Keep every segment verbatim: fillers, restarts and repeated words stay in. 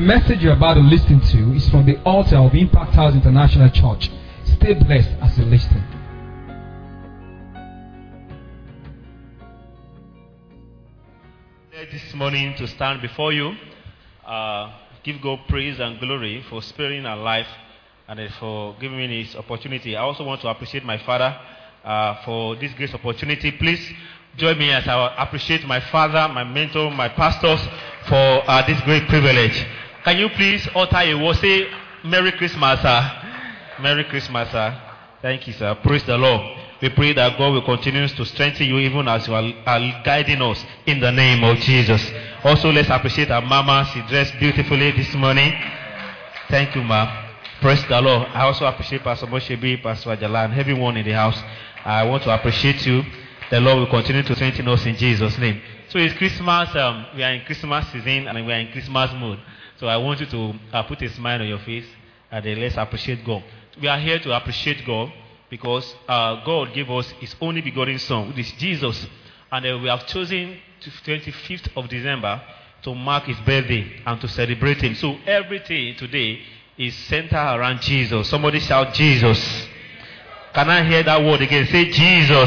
message you're about to listen to is from the altar of Impact House International Church. Stay blessed as you listen. This morning to stand before you, uh, give God praise and glory for sparing our life and for giving me this opportunity. I also want to appreciate my father uh, for this great opportunity. Please join me as I appreciate my father, my mentor, my pastors for uh, this great privilege. Can you please utter a word? Say Merry Christmas, sir. Merry Christmas, sir. Thank you, sir. Praise the Lord. We pray that God will continue to strengthen you even as you are, are guiding us in the name of Jesus. Also, let's appreciate our mama. She dressed beautifully this morning. Thank you, ma'am. Praise the Lord. I also appreciate Pastor Moshebi, Pastor Ajala, and everyone in the house. I want to appreciate you. The Lord will continue to strengthen us in Jesus' name. So it's Christmas. Um, we are in Christmas season and we are in Christmas mood. So I want you to uh, put a smile on your face and then let's appreciate God. We are here to appreciate God because uh, God gave us His only begotten Son, which is Jesus. And uh, we have chosen the twenty-fifth of December to mark His birthday and to celebrate Him. So everything today is centered around Jesus. Somebody shout Jesus. Can I hear that word again? Say Jesus.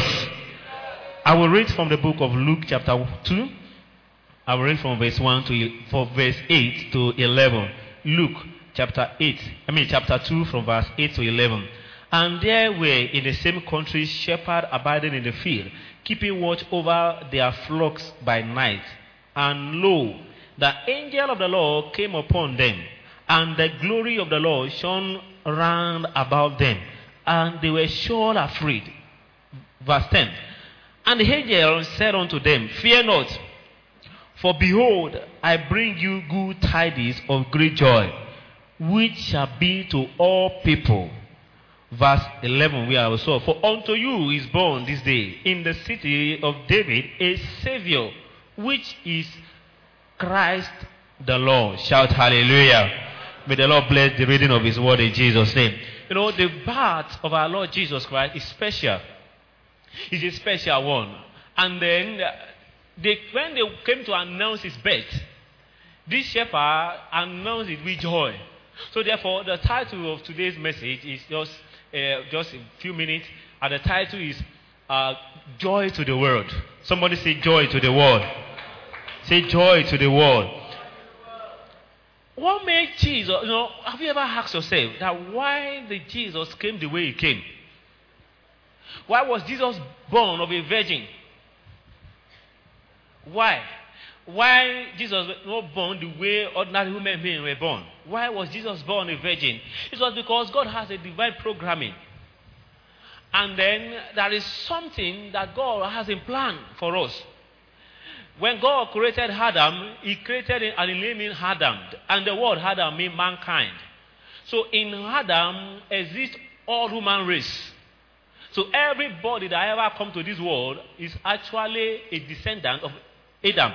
I will read from the book of Luke chapter two. I will read from verse one to from verse eight to eleven. Luke chapter eight. I mean chapter two from verse eight to eleven. And there were in the same country shepherds abiding in the field, keeping watch over their flocks by night. And lo, the angel of the Lord came upon them, and the glory of the Lord shone round about them, and they were sure afraid. Verse ten. And the angel said unto them, Fear not, for behold, I bring you good tidings of great joy, which shall be to all people. Verse eleven, we are also, for unto you is born this day in the city of David a Savior, which is Christ the Lord. Shout hallelujah. May the Lord bless the reading of His word in Jesus' name. You know, the birth of our Lord Jesus Christ is special. It's a special one. And then, they, when they came to announce His birth, this shepherd announced it with joy. So therefore, the title of today's message is just, uh, just a few minutes. And the title is uh, Joy to the World. Somebody say joy to the world. Say joy to the world. What made Jesus, you know, have you ever asked yourself that why the Jesus came the way He came? Why was Jesus born of a virgin? Why? Why Jesus was not born the way ordinary human beings were born? Why was Jesus born a virgin? It was because God has a divine programming. And then there is something that God has in plan for us. When God created Adam, He created an name Adam. And the word Adam means mankind. So in Adam exists all human race. So everybody that ever come to this world is actually a descendant of Adam.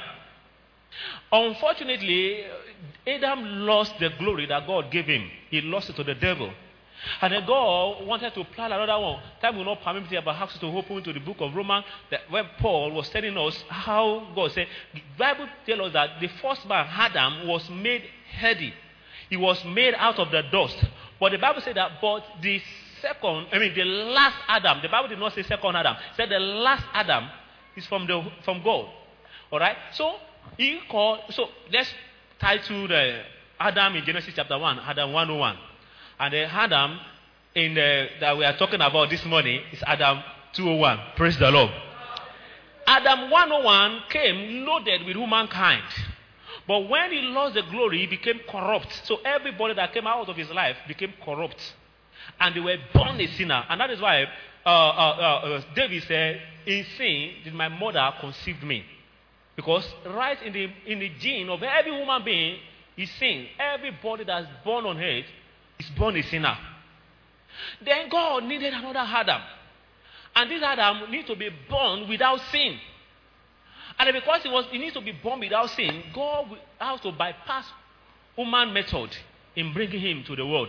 Unfortunately, Adam lost the glory that God gave him. He lost it to the devil. And then God wanted to plan another one. Time will not permit me, but I have to open to the book of Romans, that where Paul was telling us how God said, the Bible tells us that the first man, Adam, was made heady. He was made out of the dust. But the Bible said that, but the second, I mean the last Adam, the Bible did not say second Adam, it said the last Adam is from the from God. Alright? So he called so let's title the Adam in Genesis chapter one, Adam one oh one. And the Adam in the, that we are talking about this morning is Adam two oh one. Praise the Lord. Adam one oh one came loaded with humankind. But when he lost the glory, he became corrupt. So everybody that came out of his life became corrupt. And they were born a sinner. And that is why uh, uh, uh, David said, in sin did my mother conceive me. Because right in the, in the gene of every human being is sin. Everybody that's born on earth is born a sinner. Then God needed another Adam. And this Adam needs to be born without sin. And because he, was, he needs to be born without sin, God has to bypass human method in bringing him to the world.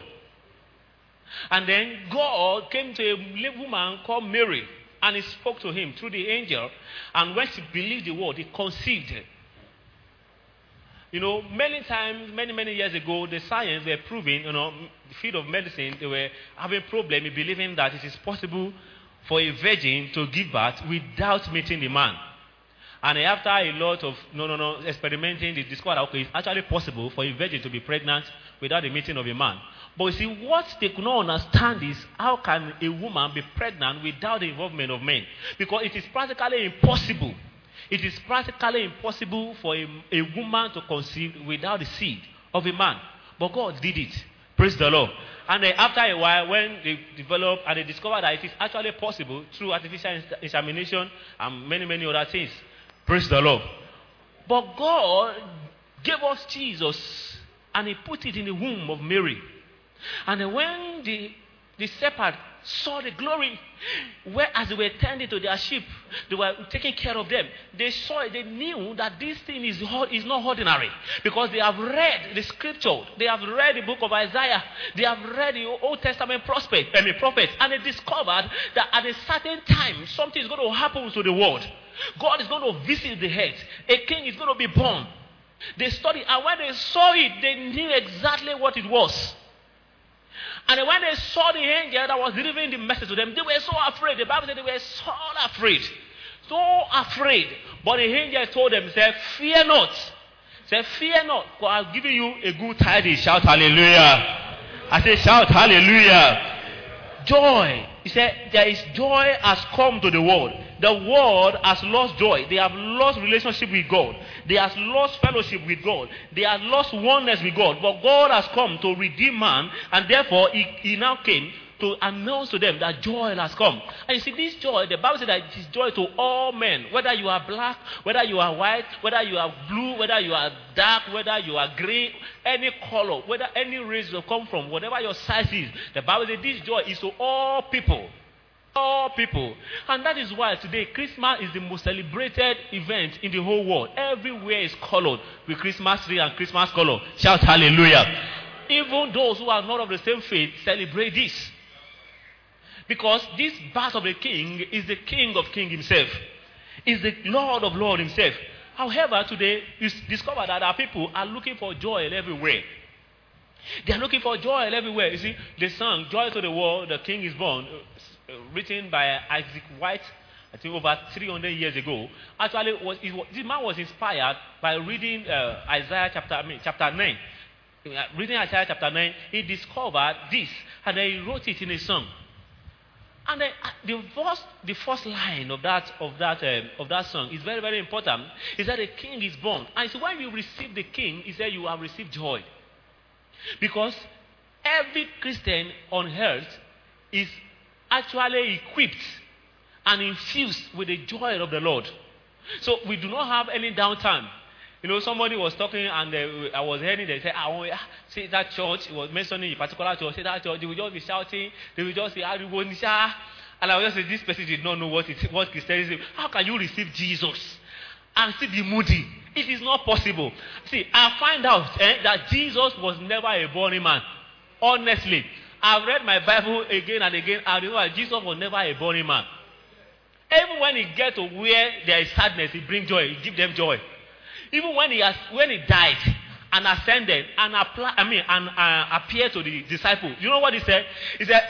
And then God came to a woman called Mary, and he spoke to him through the angel. And when she believed the word, he conceived her. You know, many times, many, many years ago, the science were proving, you know, the field of medicine, they were having problem in believing that it is possible for a virgin to give birth without meeting the man. And after a lot of, no, no, no, experimenting, they discovered, okay, it's actually possible for a virgin to be pregnant without the meeting of a man. But you see, what they could not understand is, how can a woman be pregnant without the involvement of men? Because it is practically impossible. It is practically impossible for a, a woman to conceive without the seed of a man. But God did it. Praise the Lord. And then after a while, when they developed and they discovered that it is actually possible through artificial insemination and many, many other things. Praise the Lord. But God gave us Jesus and He put it in the womb of Mary. And then when the, the shepherd saw the glory, where as they were tending to their sheep, they were taking care of them. They saw it, they knew that this thing is, is not ordinary, because they have read the scripture, they have read the book of Isaiah, they have read the Old Testament prophet, I mean, prophets, and they discovered that at a certain time something is going to happen to the world. God is going to visit the earth. A king is going to be born. They studied, and when they saw it, they knew exactly what it was. And when they saw the angel that was delivering the message to them, they were so afraid. The Bible said they were so afraid. So afraid. But the angel told them, said, fear not. Said, fear not, for I've given you a good tidings. Shout hallelujah. I said, shout hallelujah. Joy. He said, there is joy has come to the world. The world has lost joy. They have lost relationship with God. They have lost fellowship with God. They have lost oneness with God. But God has come to redeem man, and therefore he, he now came to announce to them that joy has come. And you see, this joy, the Bible says that it is joy to all men. Whether you are black, whether you are white, whether you are blue, whether you are dark, whether you are green, any color, whether any race you come from, whatever your size is, the Bible says this joy is to all people. All people. And that is why today Christmas is the most celebrated event in the whole world. Everywhere is colored with Christmas tree and Christmas color. Shout hallelujah. Even those who are not of the same faith celebrate this. Because this birth of the king is the King of Kings himself. Is the Lord of Lords himself. However, today you discover that our people are looking for joy everywhere. They are looking for joy everywhere. You see, the song Joy to the World, the King is Born, written by Isaac White, I think over three hundred years ago. Actually, was, it was, this man was inspired by reading uh, Isaiah chapter, I mean, chapter nine. Uh, reading Isaiah chapter nine, he discovered this, and then he wrote it in a song. And then uh, the first, the first line of that of that um, of that song is very, very important. Is that the King is born, and so when you receive the King, he said you have received joy, because every Christian on earth is actually equipped and infused with the joy of the Lord. So we do not have any downtime. You know, somebody was talking and uh, I was hearing, they said, oh, yeah, see that church, it was mentioning a particular church, say that church, they will just be shouting, they will just say, and I was just say, this person did not know what it what Christianity is. How can you receive Jesus and still be moody? It is not possible. See, I find out eh, that Jesus was never a born man. Honestly. I've read my Bible again and again. I know that Jesus was never a born man. Even when he gets to where there is sadness, he brings joy. He gives them joy. Even when he has, when he died and ascended and apply, I mean, and uh, appeared to the disciples, you know what he said? He said,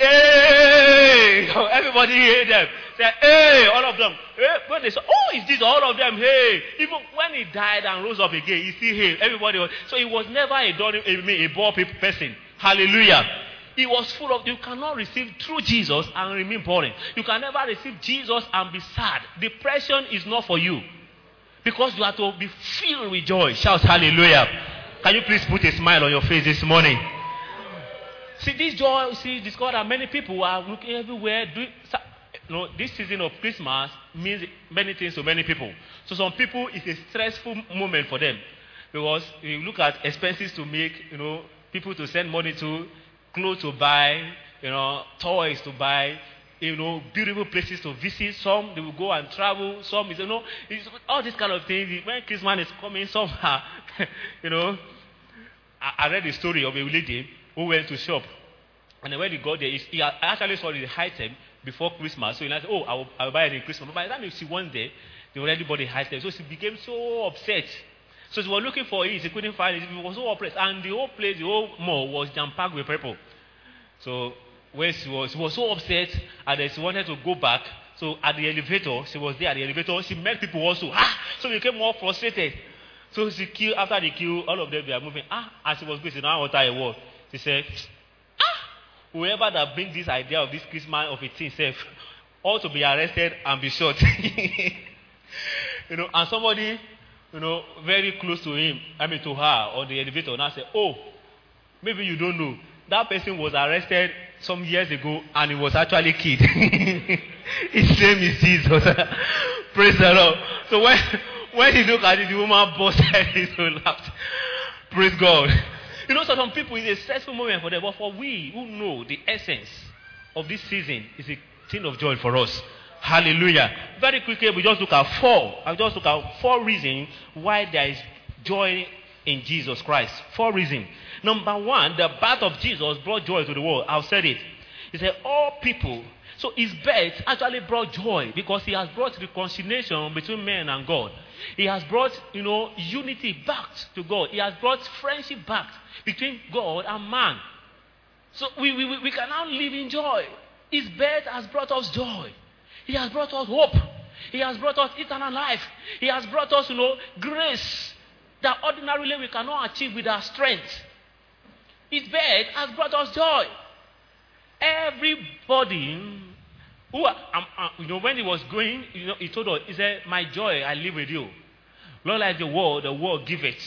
"Hey!" Everybody heard them. He said, "Hey!" All of them. Hey. When they said, "Oh, is this all of them?" Hey! Even when he died and rose up again, he still hey. Everybody was. So he was never a a, a poor person. Hallelujah. He was full of, you cannot receive through Jesus and remain boring. You can never receive Jesus and be sad. Depression is not for you. Because you have to be filled with joy. Shout hallelujah. Can you please put a smile on your face this morning? See, this joy, see, discover that many people are looking everywhere. Doing, you know, this season of Christmas means many things to many people. So some people, it's a stressful moment for them. Because you look at expenses to make, you know, people to send money to, clothes to buy, you know, toys to buy, you know, beautiful places to visit. Some they will go and travel. Some is, you know, it's all these kind of things. When Christmas is coming, some are, you know, I, I read the story of a lady who went to shop, and when he got there, he actually saw the item before Christmas. So he said, "Oh, I will, I will buy it in Christmas." But by the time she went there, they already bought the item. So she became so upset. So he was looking for it. He couldn't find it. He was so oppressed. And the whole place, the whole mall was jam-packed with people. So when she was, she was so upset and then she wanted to go back. So at the elevator, she was there at the elevator. She met people also. Ah! So she became more frustrated. So she killed, after the kill, all of them were moving. Ah! As she was going, she now utter a word. She said, ah! Whoever that brings this idea of this Christmas of a thing self ought to be arrested and be shot. You know, and somebody, you know, very close to him, I mean to her, on the elevator, now said, oh, maybe you don't know. That person was arrested some years ago and he was actually killed. His name is Jesus. Praise the Lord. So when, when he looked at it, the woman busted so laughed. Praise God. You know, so some people, it's a stressful moment for them, but for we who know the essence of this season, it's a thing of joy for us. Hallelujah. Very quickly, we just look at four. I'll just look at four reasons why there is joy in Jesus Christ. Four reasons. Number one, the birth of Jesus brought joy to the world. I've said it. He said, all people. So his birth actually brought joy because he has brought reconciliation between men and God. He has brought, you know, unity back to God. He has brought friendship back between God and man. So we, we, we can now live in joy. His birth has brought us joy. He has brought us hope. He has brought us eternal life. He has brought us, you know, grace that ordinarily we cannot achieve with our strength. His birth has brought us joy. Everybody who, um, uh, you know, when he was going, you know, he told us, he said, my joy I live with you. Not like the world, the world give it.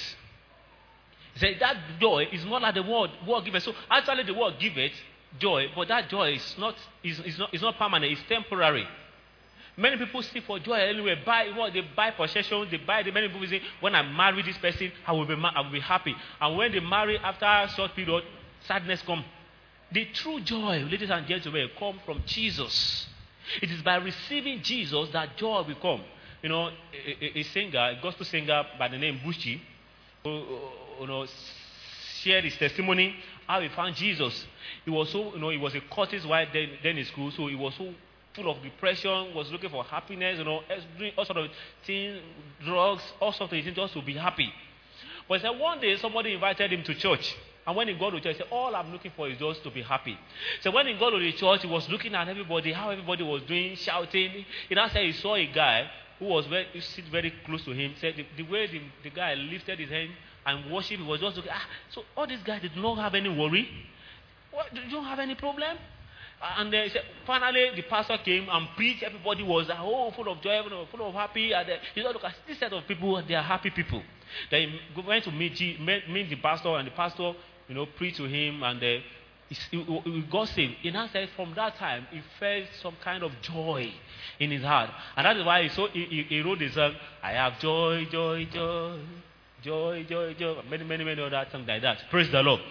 He said, that joy is not like the world, world give it. So actually the world give it joy, but that joy is not, is, is not, is not permanent, it's temporary. Many people seek for joy anyway. Buy what they buy possessions. They buy. The many people say, "When I marry this person, I will be, I will be happy." And when they marry, after a short period, sadness comes. The true joy, ladies and gentlemen, comes from Jesus. It is by receiving Jesus that joy will come. You know, a, a, a singer, a gospel singer by the name Bushi, who, you know, shared his testimony how he found Jesus. He was so, you know, he was a Curtis wife then, then in school, so he was so full of depression, was looking for happiness, you know, doing all sort of things, drugs, all sorts of things, just to be happy. But he said one day somebody invited him to church. And when he got to church, he said, all I'm looking for is just to be happy. So when he got to the church, he was looking at everybody, how everybody was doing, shouting. He now said he saw a guy who was very, who sit very close to him. Said the, the way the, the guy lifted his hand and worshiped, he was just looking, ah, so all these guys did not have any worry. What, you don't have any problem? And then finally the pastor came and preached. Everybody was oh, full of joy, full of happy. And then, you know, look at this set of people, they are happy people. They went to meet, meet the pastor, and the pastor, you know, preached to him, and uh, he, he, he got saved. He now said from that time he felt some kind of joy in his heart, and that is why he, so, he, he wrote the song, I have joy, joy, joy, joy, joy, joy, many, many, many other songs like that. Praise the Lord.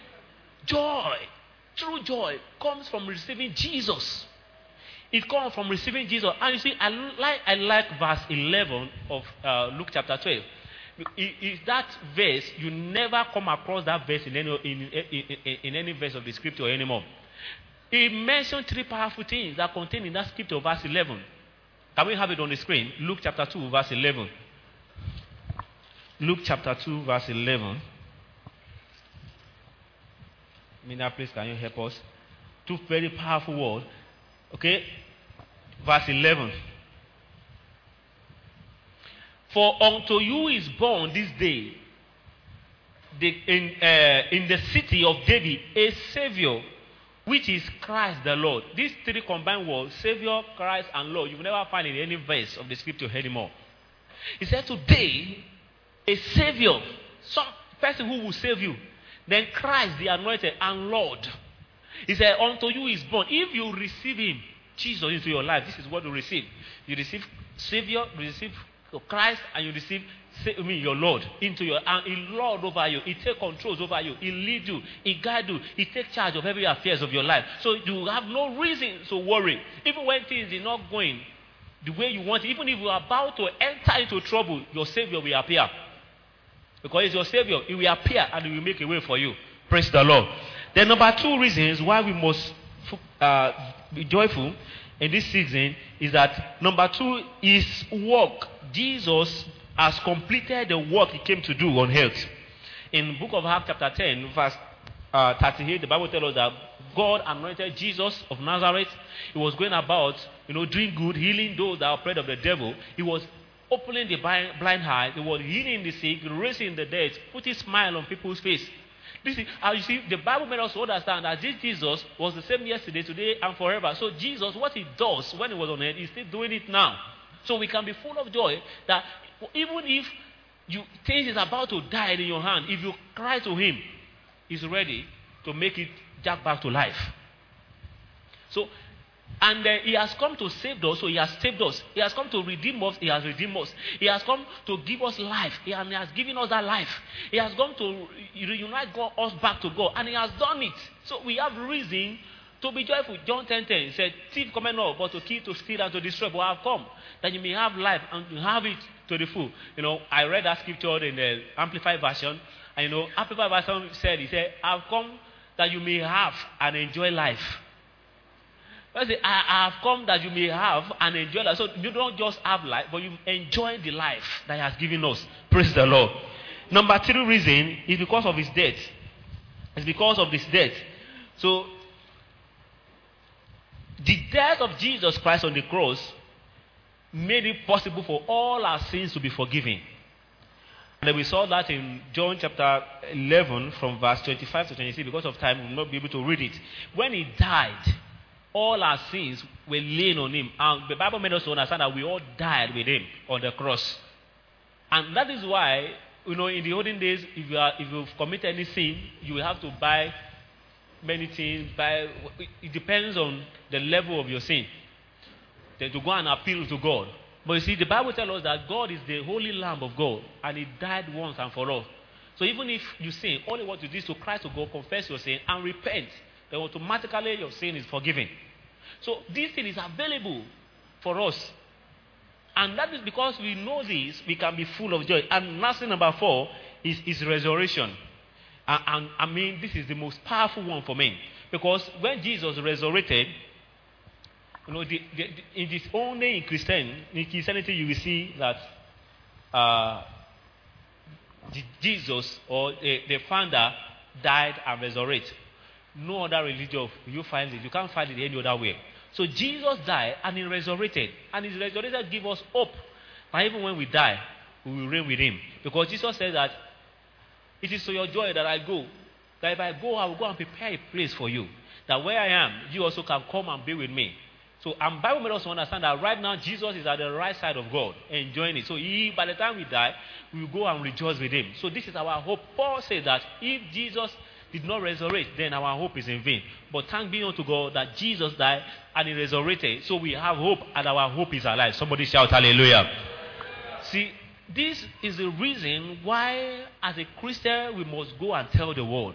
Joy. True joy comes from receiving Jesus. It comes from receiving Jesus. And you see, I like I like verse eleven of uh, Luke chapter twelve. Is that verse, you never come across that verse in any, in, in, in, in any verse of the scripture anymore. He mentioned three powerful things that contain in that scripture, verse eleven. Can we have it on the screen? Luke chapter two, verse eleven. Luke chapter two, verse eleven. Mina, please, can you help us? Two very powerful words. Okay? Verse eleven. For unto you is born this day the, in, uh, in the city of David a Savior, which is Christ the Lord. These three combined words, Savior, Christ, and Lord, you will never find in any verse of the scripture anymore. He said today, a Savior, some person who will save you. Then Christ, the anointed, and Lord. He said, unto you is born. If you receive him, Jesus, into your life, this is what you receive. You receive Savior, you receive Christ, and you receive I mean, your Lord into your, and he Lord over you. He take controls over you. He lead you. He guide you. He take charge of every affairs of your life. So you have no reason to worry. Even when things are not going the way you want it, even if you are about to enter into trouble, your Savior will appear. Because it's your Savior, He will appear and He will make a way for you. Praise the Lord. Then number two reasons why we must uh, be joyful in this season is that number two is work. Jesus has completed the work he came to do on earth. In book of Acts chapter ten, verse uh, thirty-eight, the Bible tells us that God anointed Jesus of Nazareth. He was going about, you know, doing good, healing those that are afraid of the devil. He was opening the blind eye. He was healing the sick, raising the dead, putting a smile on people's face. This is, as you see, the Bible made us understand that this Jesus was the same yesterday, today, and forever. So Jesus, what he does when he was on earth, he's still doing it now. So we can be full of joy that even if you things is about to die in your hand, if you cry to him, he's ready to make it jack back to life. So, and uh, he has come to save us, so he has saved us. He has come to redeem us, he has redeemed us. He has come to give us life, he has, he has given us that life. He has come to reunite God, us back to God, and he has done it. So we have reason to be joyful. John ten ten said, thief cometh not but to kill, to steal, and to destroy. But I have come that you may have life and to have it to the full. You know, I read that scripture in the Amplified Version, and you know, Amplified Version said, he said, I have come that you may have and enjoy life. I say, I, I have come that you may have and enjoy life. So you don't just have life, but you enjoy the life that he has given us. Praise the Lord. Number three reason is because of his death. It's because of his death. So the death of Jesus Christ on the cross made it possible for all our sins to be forgiven. And then we saw that in John chapter eleven from verse twenty-five to twenty-six. Because of time, we will not be able to read it. When he died, all our sins were laid on him. And the Bible made us to understand that we all died with him on the cross. And that is why, you know, in the olden days, if you are, if you've committed any sin, you will have to buy many things. Buy, it depends on the level of your sin. Then to go and appeal to God. But you see, the Bible tells us that God is the holy Lamb of God, and he died once and for all. So even if you sin, all you want to do is to cry to God, confess your sin, and repent. Then automatically your sin is forgiven. So this thing is available for us. And that is because we know this, we can be full of joy. And lastly, number four, is, is resurrection. And, and I mean, this is the most powerful one for me. Because when Jesus resurrected, you know, the, the, the, it is only in Christian, in Christianity you will see that uh, the Jesus or the, the founder died and resurrected. No other religion you find it. You can't find it any other way. So Jesus died and he resurrected. And his resurrection gives us hope. And even when we die, we will reign with him. Because Jesus said that it is to your joy that I go. That if I go, I will go and prepare a place for you. That where I am, you also can come and be with me. So, and Bible made us understand that right now Jesus is at the right side of God, enjoying it. So, he, by the time we die, we will go and rejoice with him. So, this is our hope. Paul said that if Jesus did not resurrect, then our hope is in vain. But thank be unto God that Jesus died and he resurrected. So, we have hope and our hope is alive. Somebody shout hallelujah. See, this is the reason why, as a Christian, we must go and tell the world.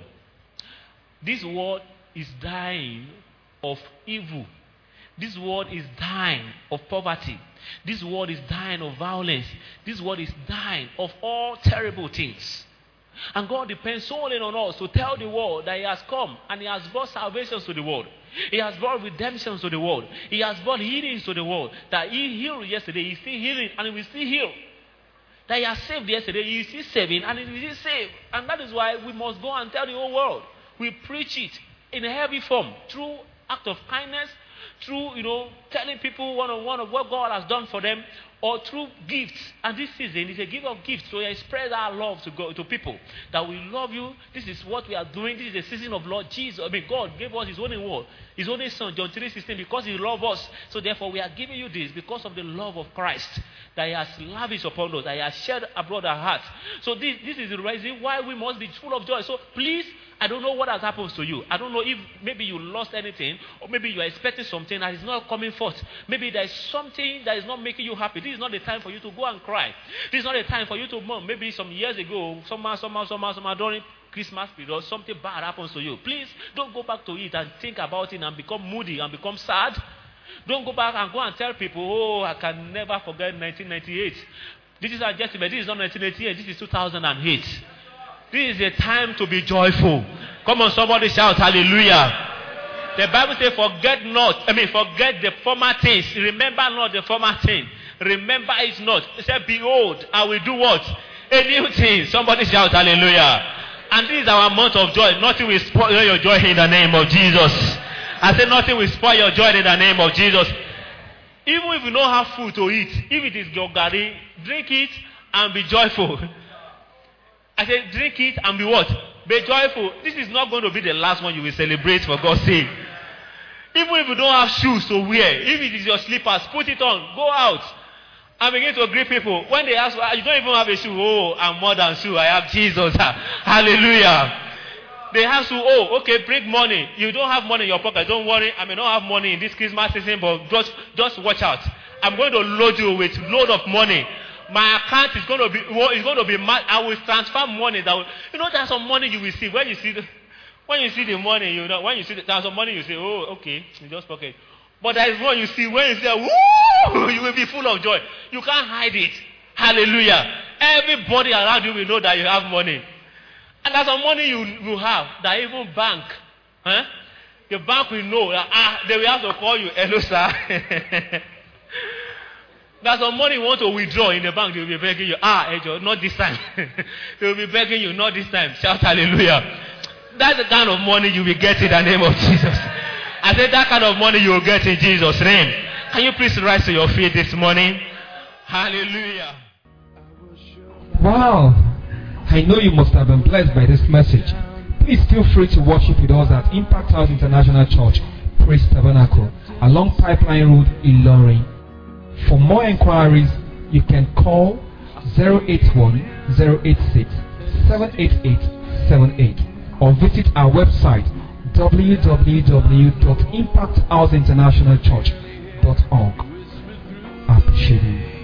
This world is dying of evil. This world is dying of poverty. This world is dying of violence. This world is dying of all terrible things. And God depends solely on us to tell the world that he has come and he has brought salvation to the world. He has brought redemption to the world. He has brought healing to the world. That he healed yesterday, he's still healing and he will still heal. That he has saved yesterday, he is still saving and he will still save. And that is why we must go and tell the whole world. We preach it in a heavy form through act of kindness, through, you know, telling people one-on-one of what God has done for them, or through gifts. And this season is a gift of gifts, so we express our love to go to people. That we love you. This is what we are doing. This is the season of Lord Jesus. I mean, God gave us his only word, his only son, John three sixteen, because he loved us. So therefore, we are giving you this because of the love of Christ that he has lavished upon us, that he has shed abroad our hearts. So this, this is the reason why we must be full of joy. So please, I don't know what has happened to you. I don't know if maybe you lost anything, or maybe you are expecting something that is not coming forth. Maybe there is something that is not making you happy. This is not the time for you to go and cry. This is not the time for you to mourn. Maybe some years ago, somehow, somehow, somehow, somehow during Christmas period, something bad happens to you. Please don't go back to it and think about it and become moody and become sad. Don't go back and go and tell people, oh, I can never forget nineteen ninety-eight. This is adjustment. This is not nineteen eighty-eight. This is two thousand eight. This is a time to be joyful. Come on, somebody shout hallelujah. The Bible says, forget not, I mean, forget the former things. Remember not the former thing. Remember it not. He said, behold, I will do what? A new thing. Somebody shout hallelujah. And this is our month of joy. Nothing will spoil your joy in the name of Jesus. I said nothing will spoil your joy in the name of Jesus. Even if you don't have food to eat, if it is your gari, drink it and be joyful. I said drink it and be what? Be joyful. This is not going to be the last one you will celebrate for God's sake. Even if you don't have shoes to wear, if it is your slippers, put it on. Go out and begin to greet people. When they ask, you don't even have a shoe. Oh, I'm more than shoe. I have Jesus. Hallelujah. They have to, oh, okay, bring money. You don't have money in your pocket. Don't worry. I may not have money in this Christmas season, but just, just watch out. I'm going to load you with load of money. My account is going to be, is going to be, I will transfer money. That will, you know, there's some money you will see. When you see the, when you see the money, you know, when you see the, there's some money, you say, oh, okay, you just pocket. But there is one you see, when you say, woo, you will be full of joy. You can't hide it. Hallelujah. Everybody around you will know that you have money. And there's some money you will have that even bank. Huh? The bank will know that, ah, they will have to call you, hello, sir. There's some money you want to withdraw in the bank, they will be begging you, ah, Ejo, not this time. They will be begging you, not this time. Shout hallelujah. That's the kind of money you will get in the name of Jesus. I said that kind of money you will get in Jesus' name. Can you please rise to your feet this morning? Hallelujah. Wow. I know you must have been blessed by this message. Please feel free to worship with us at Impact House International Church, Praise Tabernacle, along Pipeline Road, Ilorin. For more inquiries, you can call zero eight one, zero eight six, seven eight eight seven eight or visit our website w w w dot impact house international church dot org. I appreciate you.